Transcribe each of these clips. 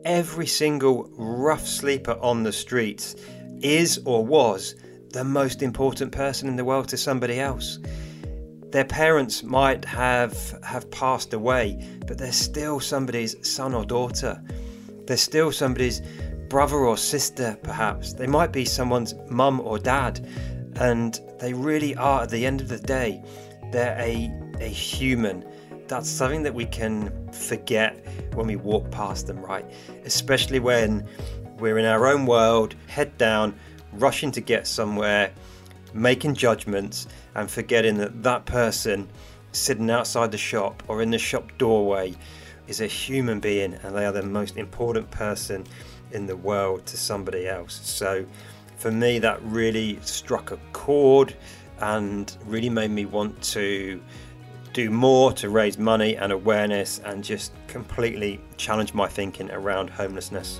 every single rough sleeper on the streets is or was the most important person in the world to somebody else. Their parents might have passed away, but they're still somebody's son or daughter. They're still somebody's brother or sister, perhaps. They might be someone's mum or dad, and they really are, at the end of the day, they're a human. That's something that we can forget when we walk past them, right? Especially when we're in our own world, head down, rushing to get somewhere, making judgments, and forgetting that that person sitting outside the shop or in the shop doorway is a human being, and they are the most important person in the world to somebody else. So for me, that really struck a chord and really made me want to do more to raise money and awareness and just completely challenge my thinking around homelessness.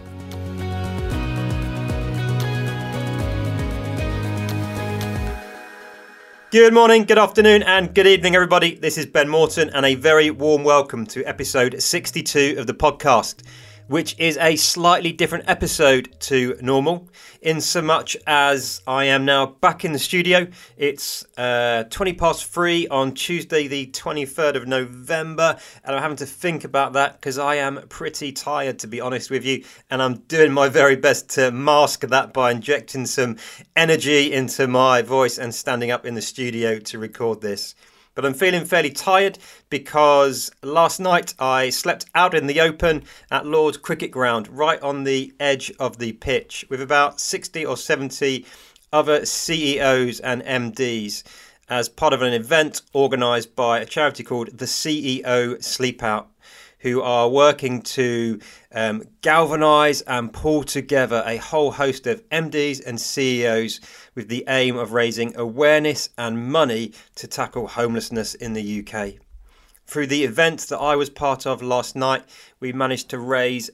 Good morning, good afternoon, and good evening, everybody. This is Ben Morton, and a very warm welcome to episode 62 of the podcast, which is a slightly different episode to normal, in so much as I am now back in the studio. It's 3:20 on Tuesday, the 23rd of November, and I'm having to think about that because I am pretty tired, to be honest with you, and I'm doing my very best to mask that by injecting some energy into my voice and standing up in the studio to record this. But I'm feeling fairly tired because last night I slept out in the open at Lord's Cricket Ground, right on the edge of the pitch, with about 60 or 70 other CEOs and MDs as part of an event organised by a charity called the CEO Sleep Out, who are working to galvanise and pull together a whole host of MDs and CEOs with the aim of raising awareness and money to tackle homelessness in the UK. Through the event that I was part of last night, we managed to raise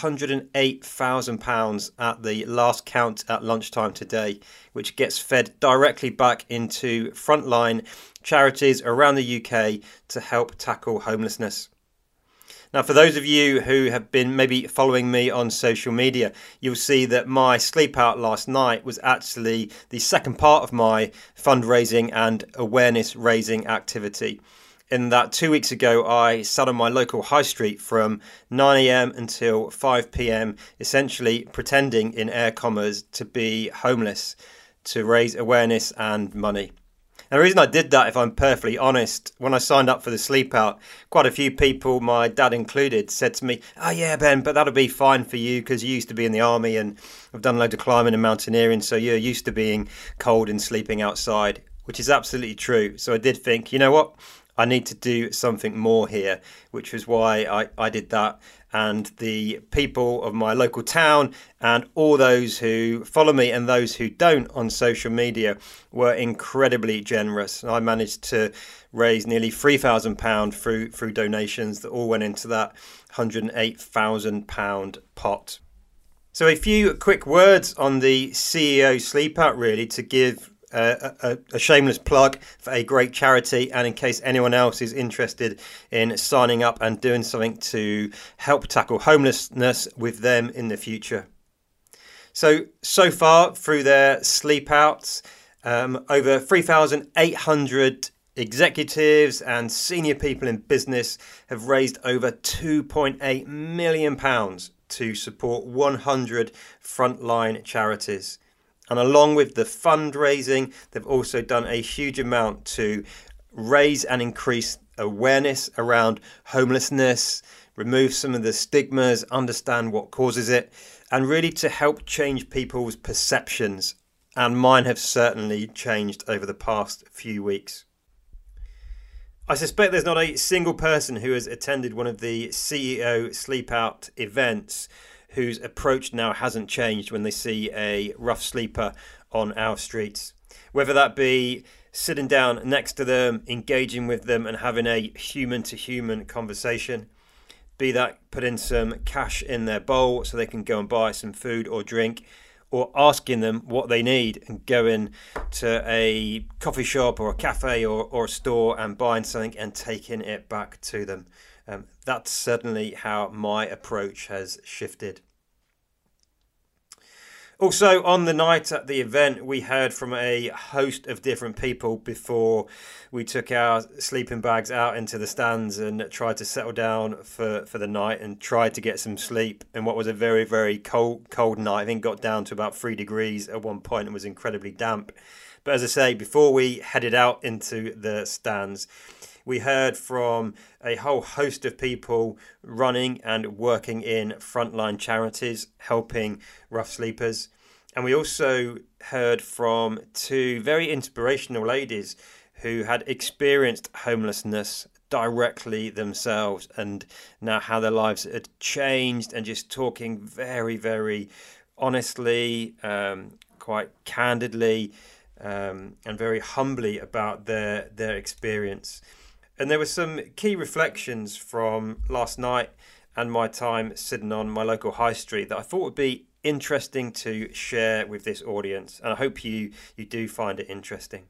£108,000 at the last count at lunchtime today, which gets fed directly back into frontline charities around the UK to help tackle homelessness. Now, for those of you who have been maybe following me on social media, you'll see that my sleep out last night was actually the second part of my fundraising and awareness raising activity. In that 2 weeks ago, I sat on my local high street from 9 a.m. until 5 p.m, essentially pretending, in air commas, to be homeless, to raise awareness and money. And the reason I did that, if I'm perfectly honest, when I signed up for the sleep out, quite a few people, my dad included, said to me, "Oh yeah, Ben, but that'll be fine for you because you used to be in the army and I've done loads of climbing and mountaineering, so you're used to being cold and sleeping outside," which is absolutely true. So I did think, you know what? I need to do something more here, which was why I did that. And the people of my local town and all those who follow me and those who don't on social media were incredibly generous. I managed to raise nearly £3,000 through donations that all went into that £108,000 pot. So a few quick words on the CEO Sleep Out, really, to give a shameless plug for a great charity, and in case anyone else is interested in signing up and doing something to help tackle homelessness with them in the future. So far through their sleep outs, over 3,800 executives and senior people in business have raised over £2.8 million to support 100 frontline charities. And along with the fundraising, they've also done a huge amount to raise and increase awareness around homelessness, remove some of the stigmas, understand what causes it, and really to help change people's perceptions. And mine have certainly changed over the past few weeks. I suspect there's not a single person who has attended one of the CEO Sleep Out events whose approach now hasn't changed when they see a rough sleeper on our streets. Whether that be sitting down next to them, engaging with them and having a human-to-human conversation, be that putting some cash in their bowl so they can go and buy some food or drink, or asking them what they need and going to a coffee shop or a cafe or a store and buying something and taking it back to them. That's certainly how my approach has shifted. Also, on the night at the event, we heard from a host of different people before we took our sleeping bags out into the stands and tried to settle down for the night and tried to get some sleep in what was a very, very cold night. I think got down to about 3 degrees at one point and was incredibly damp. But as I say, before we headed out into the stands, we heard from a whole host of people running and working in frontline charities, helping rough sleepers. And we also heard from 2 very inspirational ladies who had experienced homelessness directly themselves and now how their lives had changed, and just talking very, very honestly, quite candidly, and very humbly about their experience. And there were some key reflections from last night and my time sitting on my local high street that I thought would be interesting to share with this audience. And I hope you do find it interesting.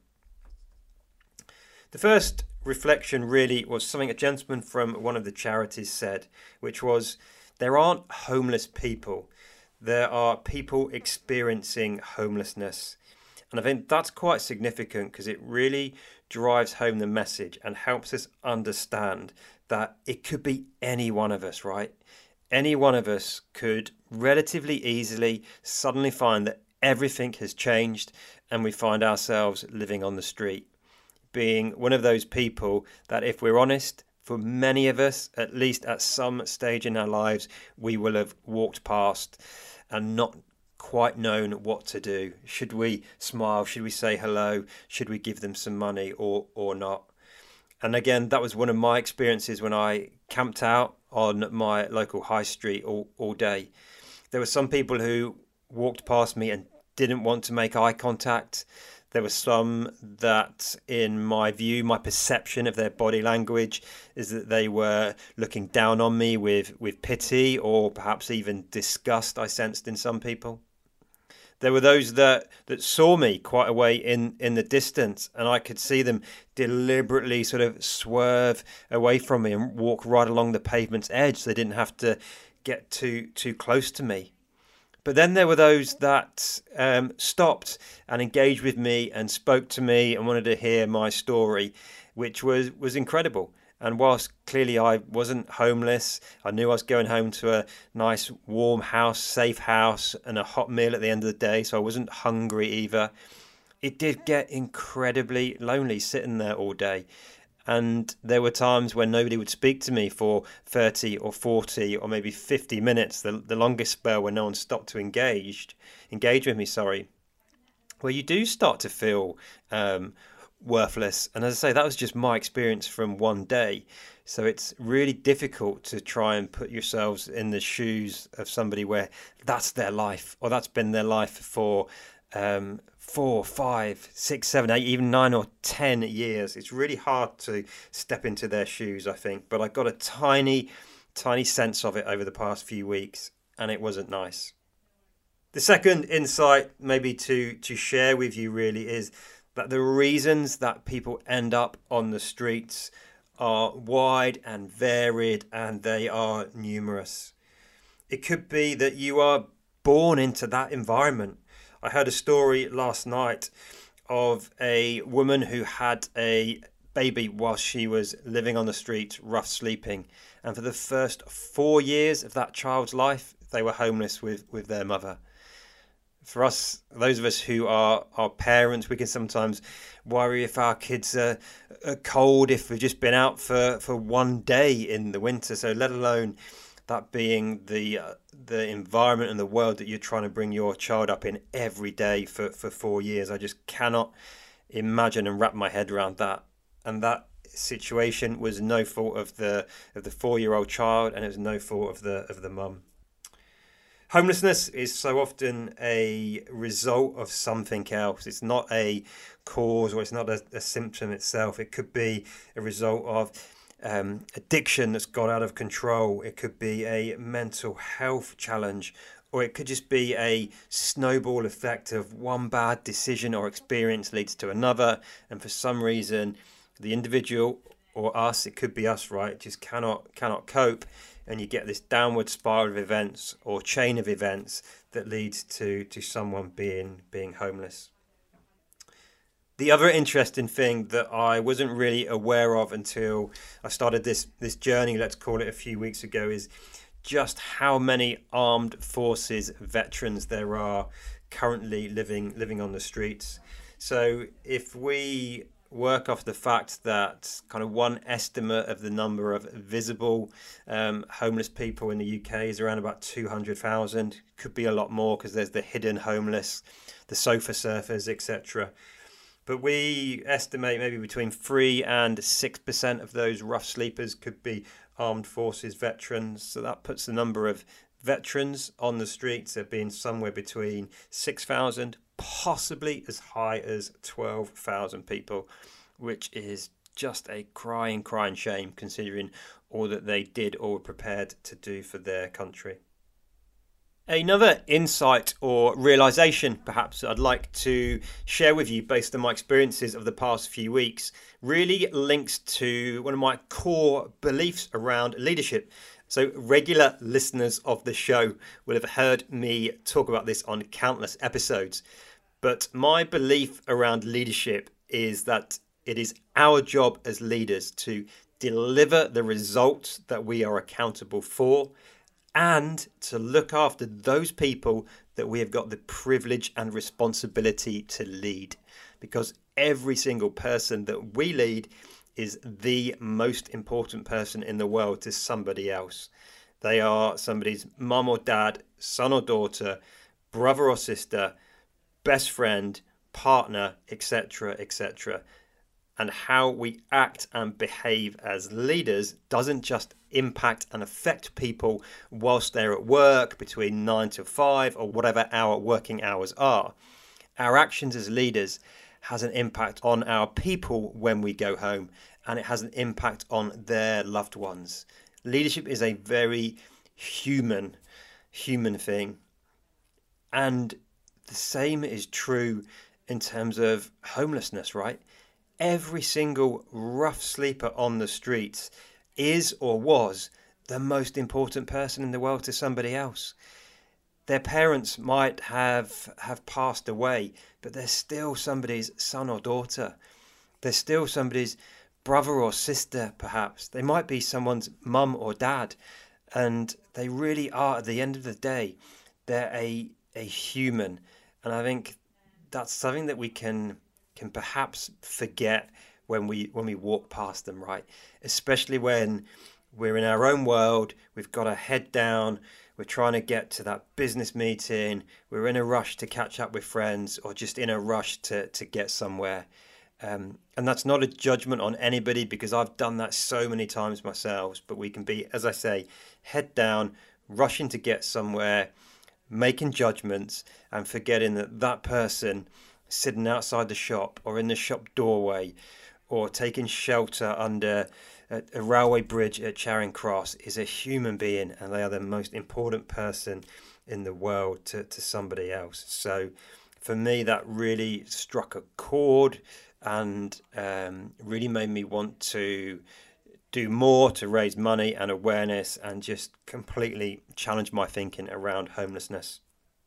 The first reflection really was something a gentleman from one of the charities said, which was, there aren't homeless people. There are people experiencing homelessness. And I think that's quite significant because it really drives home the message and helps us understand that it could be any one of us, right? Any one of us could relatively easily suddenly find that everything has changed and we find ourselves living on the street. Being one of those people that, if we're honest, for many of us, at least at some stage in our lives, we will have walked past and not quite known what to do. Should we smile? Should we say hello? Should we give them some money or not? And again, that was one of my experiences when I camped out on my local high street all day. There were some people who walked past me and didn't want to make eye contact. There were some that, in my view, my perception of their body language is that they were looking down on me with pity or perhaps even disgust, I sensed in some people. There were those that saw me quite a way in the distance, and I could see them deliberately sort of swerve away from me and walk right along the pavement's edge so they didn't have to get too close to me. But then there were those that stopped and engaged with me and spoke to me and wanted to hear my story, which was incredible. And whilst clearly I wasn't homeless, I knew I was going home to a nice warm house, safe house, and a hot meal at the end of the day, so I wasn't hungry either. It did get incredibly lonely sitting there all day. And there were times when nobody would speak to me for 30 or 40 or maybe 50 minutes, the longest spell when no one stopped to engage with me, where you do start to feel worthless. And as I say, that was just my experience from one day. So it's really difficult to try and put yourselves in the shoes of somebody where that's their life, or that's been their life for 4, 5, 6, 7, 8, even 9 or 10 years. It's really hard to step into their shoes, I think. But I got a tiny sense of it over the past few weeks, and it wasn't nice. The second insight maybe to share with you really is that the reasons that people end up on the streets are wide and varied, and they are numerous. It could be that you are born into that environment. I heard a story last night of a woman who had a baby while she was living on the street, rough sleeping. And for the first 4 years of that child's life, they were homeless with their mother. For us, those of us who are parents, we can sometimes worry if our kids are cold, if we've just been out for one day in the winter. So let alone that being the environment and the world that you're trying to bring your child up in every day for 4 years. I just cannot imagine and wrap my head around that. And that situation was no fault of the 4-year-old child, and it was no fault of the mum. Homelessness is so often a result of something else. It's not a cause, or it's not a symptom itself. It could be a result of addiction that's got out of control. It could be a mental health challenge, or it could just be a snowball effect of one bad decision or experience leads to another, and for some reason the individual or us, it could be us, right? Just cannot cope, and you get this downward spiral of events or chain of events that leads to someone being homeless. The other interesting thing that I wasn't really aware of until I started this journey, let's call it, a few weeks ago, is just how many armed forces veterans there are currently living on the streets. So if we work off the fact that kind of one estimate of the number of visible homeless people in the UK is around about 200,000, could be a lot more because there's the hidden homeless, the sofa surfers, etc. But we estimate maybe between 3 and 6% of those rough sleepers could be armed forces veterans. So that puts the number of veterans on the streets at being somewhere between 6,000, possibly as high as 12,000 people, which is just a crying shame considering all that they did or were prepared to do for their country. Another insight or realization, perhaps, I'd like to share with you based on my experiences of the past few weeks really links to one of my core beliefs around leadership. So regular listeners of the show will have heard me talk about this on countless episodes. But my belief around leadership is that it is our job as leaders to deliver the results that we are accountable for, and to look after those people that we have got the privilege and responsibility to lead. Because every single person that we lead is the most important person in the world to somebody else. They are somebody's mum or dad, son or daughter, brother or sister, best friend, partner, etc., etc. And how we act and behave as leaders doesn't just impact and affect people whilst they're at work between 9 to 5 or whatever our working hours are. Our actions as leaders has an impact on our people when we go home, and it has an impact on their loved ones. Leadership is a very human thing. And the same is true in terms of homelessness, right? Every single rough sleeper on the streets is or was the most important person in the world to somebody else. Their parents might have passed away, but they're still somebody's son or daughter. They're still somebody's brother or sister, perhaps. They might be someone's mum or dad. And they really are, at the end of the day, they're a human. And I think that's something that we can perhaps forget when we walk past them, right? Especially when we're in our own world, we've got our head down, we're trying to get to that business meeting, we're in a rush to catch up with friends, or just in a rush to get somewhere. And that's not a judgment on anybody, because I've done that so many times myself. But we can be, as I say, head down, rushing to get somewhere, making judgments, and forgetting that person sitting outside the shop or in the shop doorway or taking shelter under a railway bridge at Charing Cross is a human being, and they are the most important person in the world to somebody else. So for me, that really struck a chord and really made me want to do more to raise money and awareness and just completely challenge my thinking around homelessness.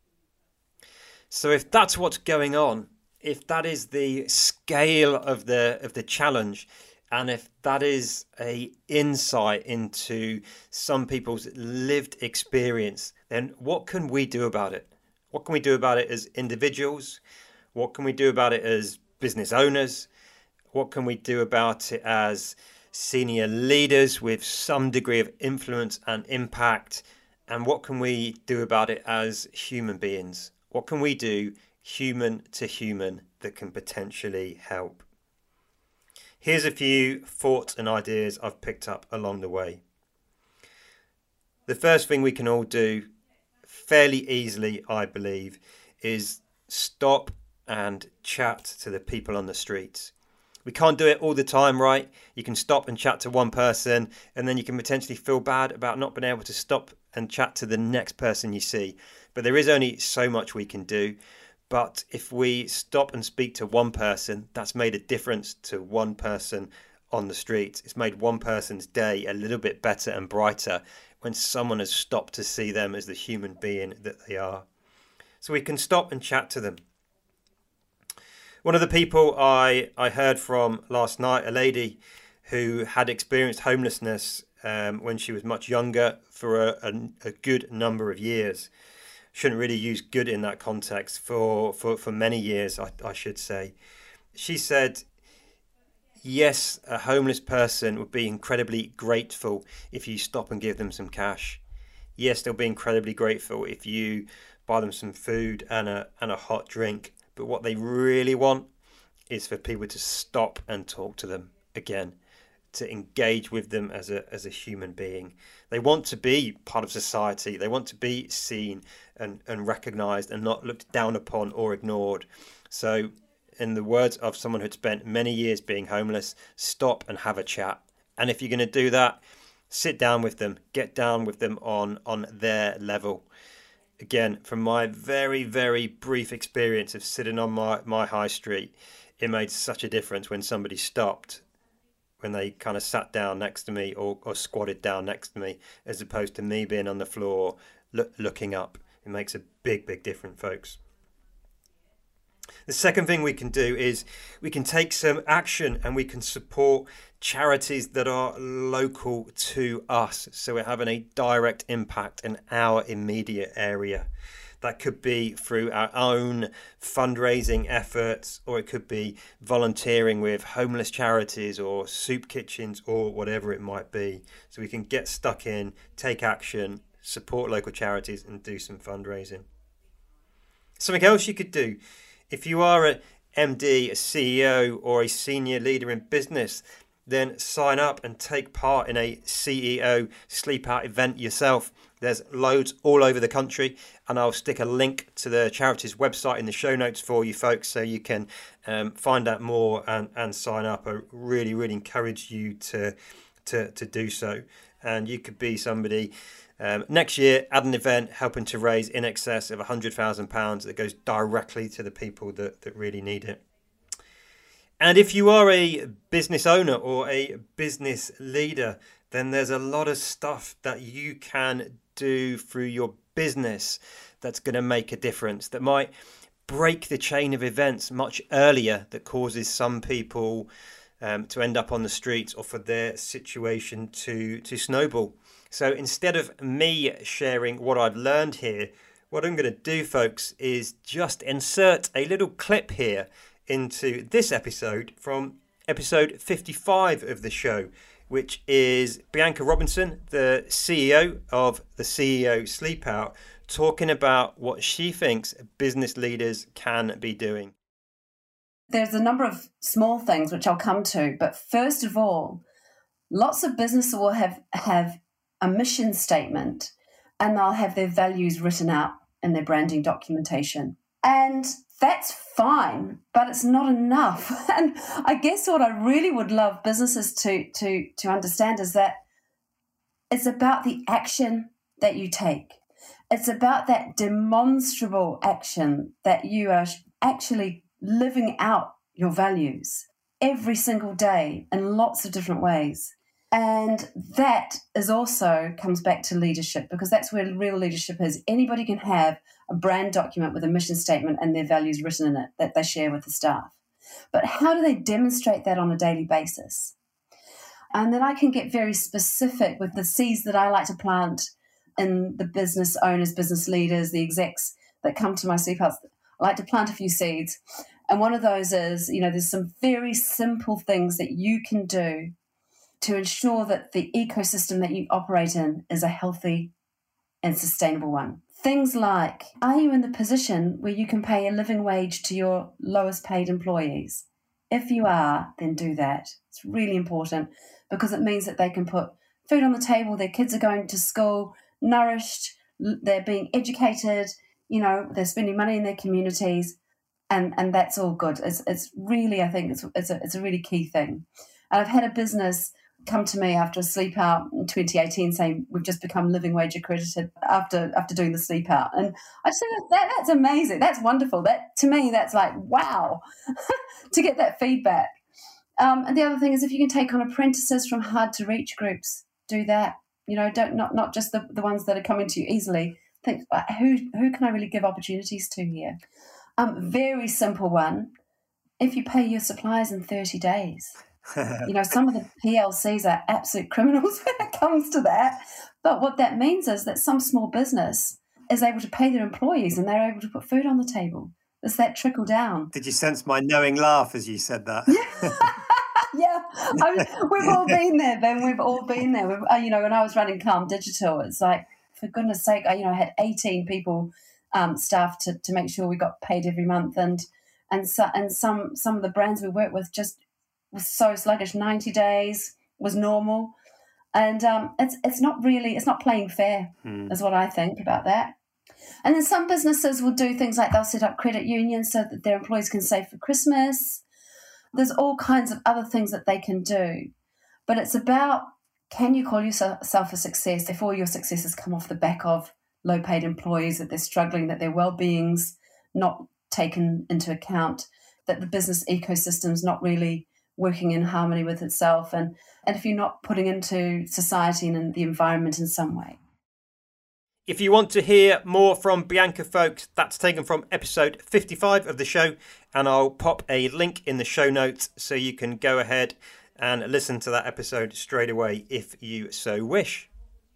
So if that's what's going on, if that is the scale of the challenge, and if that is a insight into some people's lived experience, then what can we do about it? What can we do about it as individuals? What can we do about it as business owners? What can we do about it as senior leaders with some degree of influence and impact? And what can we do about it as human beings? What can we do human to human that can potentially help? Here's a few thoughts and ideas I've picked up along the way. The first thing we can all do fairly easily, I believe, is stop and chat to the people on the streets. We can't do it all the time, right? You can stop and chat to one person, and then you can potentially feel bad about not being able to stop and chat to the next person you see. But there is only so much we can do. But if we stop and speak to one person, that's made a difference to one person on the streets. It's made one person's day a little bit better and brighter when someone has stopped to see them as the human being that they are. So we can stop and chat to them. One of the people I heard from last night, a lady who had experienced homelessness when she was much younger for a good number of years. Shouldn't really use good in that context, for many years, I should say. She said, yes, a homeless person would be incredibly grateful if you stop and give them some cash. Yes, they'll be incredibly grateful if you buy them some food and a hot drink. But what they really want is for people to stop and talk to them again, to engage with them as a human being. They want to be part of society. They want to be seen and recognised and not looked down upon or ignored. So in the words of someone who'd spent many years being homeless, stop and have a chat. And if you're going to do that, sit down with them, get down with them on their level. Again, from my very, very brief experience of sitting on my high street, it made such a difference when somebody stopped, when they kind of sat down next to me or squatted down next to me, as opposed to me being on the floor looking up. It makes a big, big difference, folks. The second thing we can do is we can take some action and we can support charities that are local to us. So we're having a direct impact in our immediate area. That could be through our own fundraising efforts, or it could be volunteering with homeless charities or soup kitchens or whatever it might be. So we can get stuck in, take action, support local charities and do some fundraising. Something else you could do, if you are an MD, a CEO or a senior leader in business, then sign up and take part in a CEO Sleep Out event yourself. There's loads all over the country, and I'll stick a link to the charity's website in the show notes for you folks, so you can find out more and sign up. I really, really encourage you to do so. And you could be somebody next year at an event helping to raise in excess of £100,000 that goes directly to the people that really need it. And if you are a business owner or a business leader, then there's a lot of stuff that you can do through your business that's going to make a difference, that might break the chain of events much earlier, that causes some people to end up on the streets or for their situation to snowball. So instead of me sharing what I've learned here, what I'm going to do, folks, is just insert a little clip here into this episode from episode 55 of the show, which is Bianca Robinson, the CEO of the CEO Sleep Out, talking about what she thinks business leaders can be doing. There's a number of small things which I'll come to, but first of all, lots of businesses will have a mission statement and they'll have their values written out in their branding documentation. And that's fine, but it's not enough. And I guess what I really would love businesses to understand is that it's about the action that you take. It's about that demonstrable action that you are actually living out your values every single day in lots of different ways. And that is also comes back to leadership, because that's where real leadership is. Anybody can have a brand document with a mission statement and their values written in it that they share with the staff. But how do they demonstrate that on a daily basis? And then I can get very specific with the seeds that I like to plant in the business owners, business leaders, the execs that come to my sleep outs. I like to plant a few seeds. And one of those is, there's some very simple things that you can do to ensure that the ecosystem that you operate in is a healthy and sustainable one. Things like, are you in the position where you can pay a living wage to your lowest paid employees? If you are, then do that. It's really important because it means that they can put food on the table, their kids are going to school, nourished, they're being educated, they're spending money in their communities, and that's all good. It's really, I think it's a really key thing. And I've had a business come to me after a sleep out in 2018 saying we've just become living wage accredited after doing the sleep out. And I just think that's amazing. That's wonderful. That to me, that's like, wow, to get that feedback. And the other thing is, if you can take on apprentices from hard to reach groups, do that. Don't not just the ones that are coming to you easily. Think, who can I really give opportunities to here? Very simple one. If you pay your suppliers in 30 days, some of the PLCs are absolute criminals when it comes to that. But what that means is that some small business is able to pay their employees and they're able to put food on the table. There's that trickle down. Did you sense my knowing laugh as you said that? Yeah, we've all been there, Ben. We've all been there. When I was running Calm Digital, it's like, for goodness sake, I had 18 people staff to make sure we got paid every month, and some of the brands we worked with just was so sluggish. 90 days was normal, and it's not playing fair, is what I think about that. And then some businesses will do things like they'll set up credit unions so that their employees can save for Christmas. There's all kinds of other things that they can do. But it's about, can you call yourself a success if all your successes come off the back of low-paid employees, that they're struggling, that their well-being's not taken into account, that the business ecosystem's not really working in harmony with itself, and if you're not putting into society and the environment in some way. If you want to hear more from Bianca, folks, that's taken from episode 55 of the show, and I'll pop a link in the show notes so you can go ahead and listen to that episode straight away if you so wish.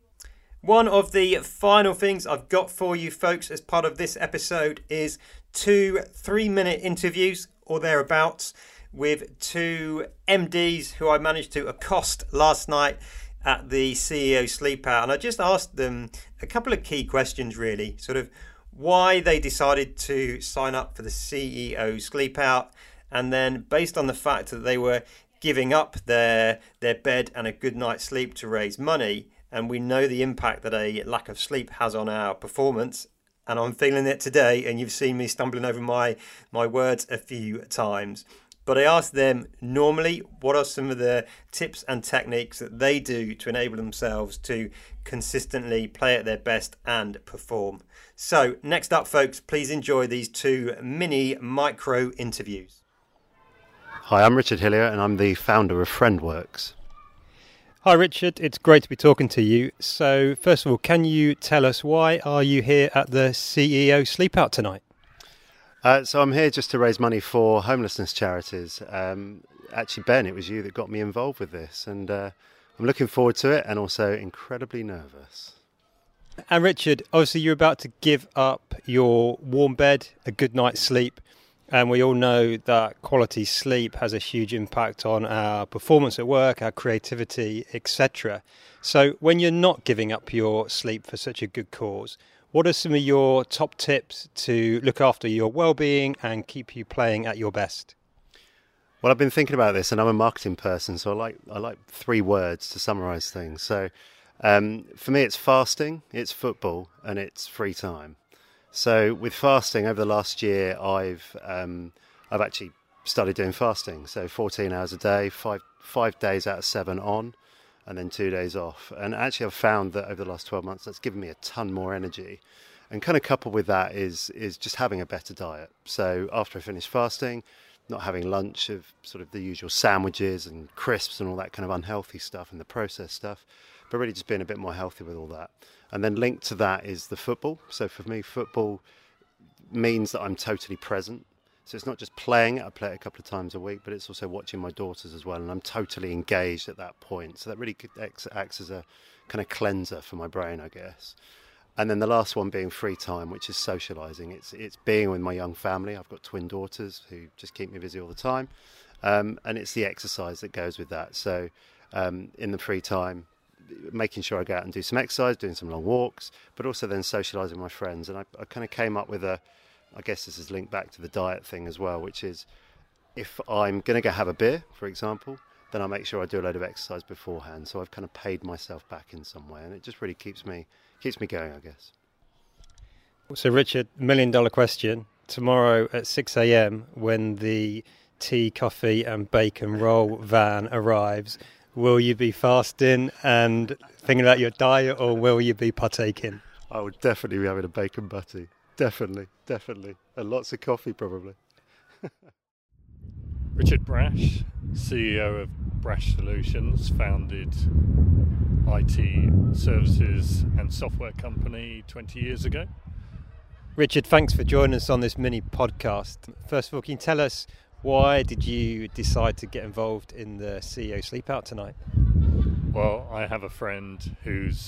One of the final things I've got for you, folks, as part of this episode is 2 3-minute interviews or thereabouts with 2 MDs who I managed to accost last night at the CEO Sleep Out, and I just asked them a couple of key questions, really, sort of why they decided to sign up for the CEO Sleep Out, and then based on the fact that they were giving up their bed and a good night's sleep to raise money, and we know the impact that a lack of sleep has on our performance, and I'm feeling it today, and you've seen me stumbling over my words a few times. But I asked them, normally, what are some of the tips and techniques that they do to enable themselves to consistently play at their best and perform? So next up, folks, please enjoy these 2 mini micro interviews. Hi, I'm Richard Hillier and I'm the founder of FriendWorks. Hi, Richard. It's great to be talking to you. So first of all, can you tell us, why are you here at the CEO Sleep Out tonight? So I'm here just to raise money for homelessness charities. Actually, Ben, it was you that got me involved with this, and I'm looking forward to it and also incredibly nervous. And Richard, obviously you're about to give up your warm bed, a good night's sleep, and we all know that quality sleep has a huge impact on our performance at work, our creativity, etc. So when you're not giving up your sleep for such a good cause, what are some of your top tips to look after your well-being and keep you playing at your best? Well, I've been thinking about this, and I'm a marketing person, so I like 3 words to summarise things. So for me, it's fasting, it's football, and it's free time. So with fasting, over the last year, I've actually started doing fasting. So 14 hours a day, five days out of 7 on, and then 2 days off. And actually I've found that over the last 12 months, that's given me a ton more energy. And kind of coupled with that is just having a better diet. So after I finish fasting, not having lunch of sort of the usual sandwiches and crisps and all that kind of unhealthy stuff and the processed stuff, but really just being a bit more healthy with all that. And then linked to that is the football. So for me, football means that I'm totally present. So it's not just playing it, I play it a couple of times a week, but it's also watching my daughters as well, and I'm totally engaged at that point. So that really acts as a kind of cleanser for my brain, I guess. And then the last one being free time, which is socialising. It's being with my young family. I've got twin daughters who just keep me busy all the time. And it's the exercise that goes with that. So in the free time, making sure I go out and do some exercise, doing some long walks, but also then socialising with my friends. And I kind of came up with I guess this is linked back to the diet thing as well, which is if I'm going to go have a beer, for example, then I'll make sure I do a load of exercise beforehand. So I've kind of paid myself back in some way, and it just really keeps me going, I guess. So Richard, $1 million question. Tomorrow at 6 a.m. when the tea, coffee and bacon roll van arrives, will you be fasting and thinking about your diet, or will you be partaking? I would definitely be having a bacon butty. Definitely. And lots of coffee, probably. Richard Brash, CEO of Brash Solutions, founded IT services and software company 20 years ago. Richard, thanks for joining us on this mini podcast. First of all, can you tell us why did you decide to get involved in the CEO Sleep Out tonight? Well, I have a friend who's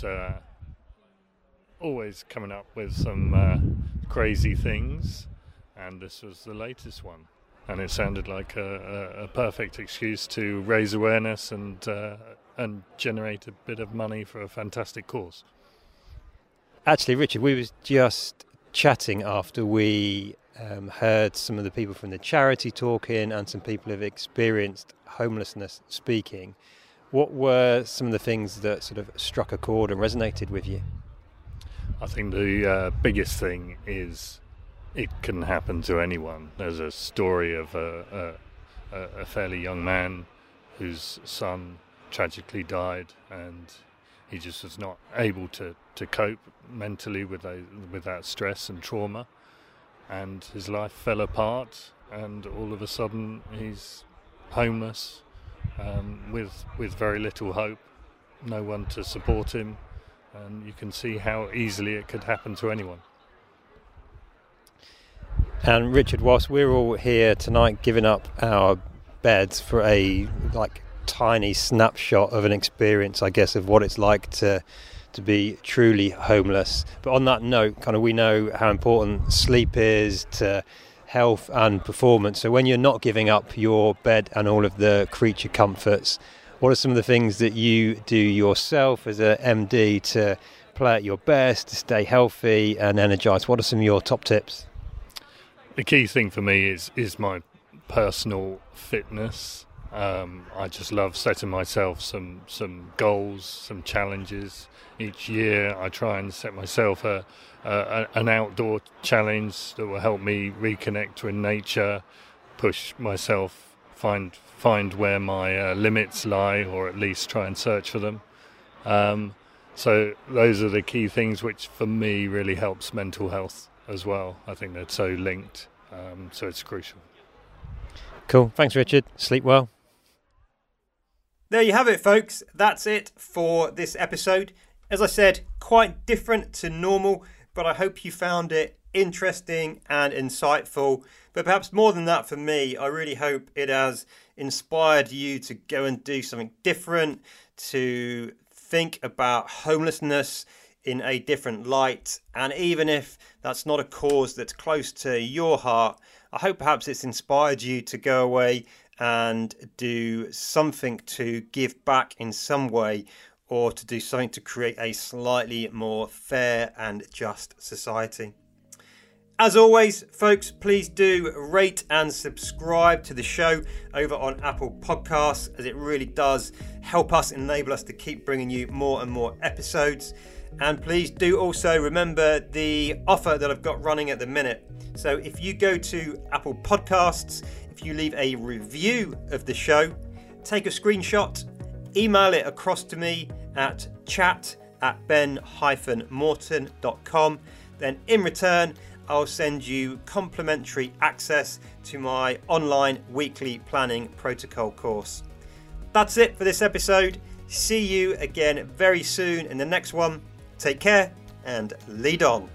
always coming up with some crazy things, and this was the latest one. And it sounded like a perfect excuse to raise awareness and generate a bit of money for a fantastic cause. Actually, Richard, we was just chatting after we heard some of the people from the charity talking and some people who have experienced homelessness speaking. What were some of the things that sort of struck a chord and resonated with you? I think the biggest thing is it can happen to anyone. There's a story of a fairly young man whose son tragically died, and he just was not able to cope mentally with that stress and trauma, and his life fell apart, and all of a sudden he's homeless, with very little hope, no one to support him, and you can see how easily it could happen to anyone. And Richard, whilst we're all here tonight giving up our beds for a tiny snapshot of an experience, I guess, of what it's like to be truly homeless. But on that note, we know how important sleep is to health and performance. So when you're not giving up your bed and all of the creature comforts, what are some of the things that you do yourself as a MD to play at your best, to stay healthy and energised? What are some of your top tips? The key thing for me is my personal fitness. I just love setting myself some goals, some challenges. Each year I try and set myself an outdoor challenge that will help me reconnect with nature, push myself, find where my limits lie, or at least try and search for them. So those are the key things which for me really helps mental health as well. I think they're so linked, so it's crucial. Cool. Thanks, Richard. Sleep well. There you have it, folks. That's it for this episode. As I said, quite different to normal, but I hope you found it interesting and insightful. But perhaps more than that for me, I really hope it has inspired you to go and do something different, to think about homelessness in a different light. And even if that's not a cause that's close to your heart, I hope perhaps it's inspired you to go away and do something to give back in some way, or to do something to create a slightly more fair and just society. As always, folks, please do rate and subscribe to the show over on Apple Podcasts, as it really does help us, enable us to keep bringing you more and more episodes. And please do also remember the offer that I've got running at the minute. So if you go to Apple Podcasts, if you leave a review of the show, take a screenshot, email it across to me at chat@ben-morton.com. Then in return, I'll send you complimentary access to my online weekly planning protocol course. That's it for this episode. See you again very soon in the next one. Take care and lead on.